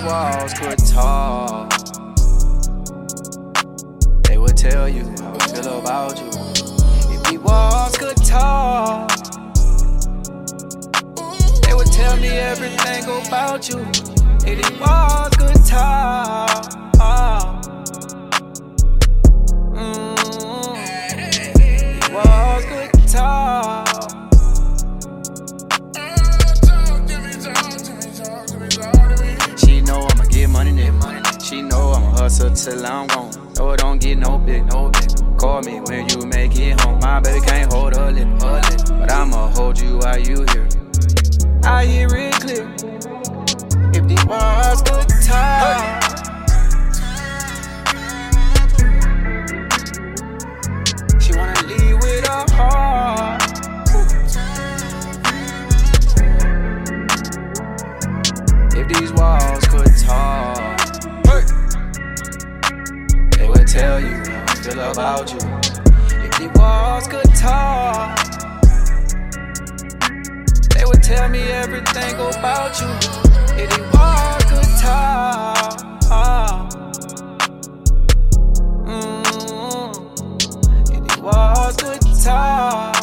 walls could talk, they would tell you how I feel about you. If these walls could talk, they would tell me everything about you. If these walls could talk, these walls could talk. She know I'ma get money, she know I'ma hustle till I'm gone. No, it don't get no big. Call me when you make it home. My baby can't hold a lip, but I'ma hold you while you here. I hear it clear. If these walls could talk, she wanna leave with her heart. If these walls could talk, they would tell you how I feel about you. If these walls could talk, they would tell me everything about you. If these walls could talk, if these walls could talk.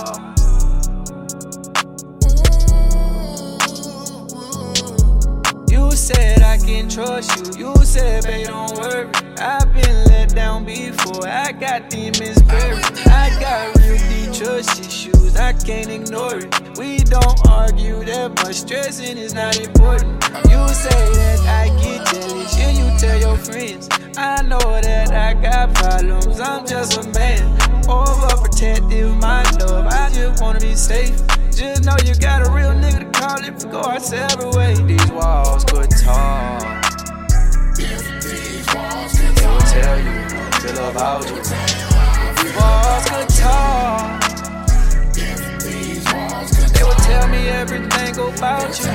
You said I can trust you. You said, babe, don't worry. I've been let down before. I got demons buried. I got real deep trust issues. I can't ignore it. We don't argue that much. Stressing is not important. You say that I get jealous. Yeah, you tell your friends. I know that I got problems. I'm just a man. Overprotective, my love. I just wanna be safe. Just know you got a real nigga to call if we go our separate ways. These walls could talk, they would tell you how I feel about you. These walls could talk, they would tell me everything about you.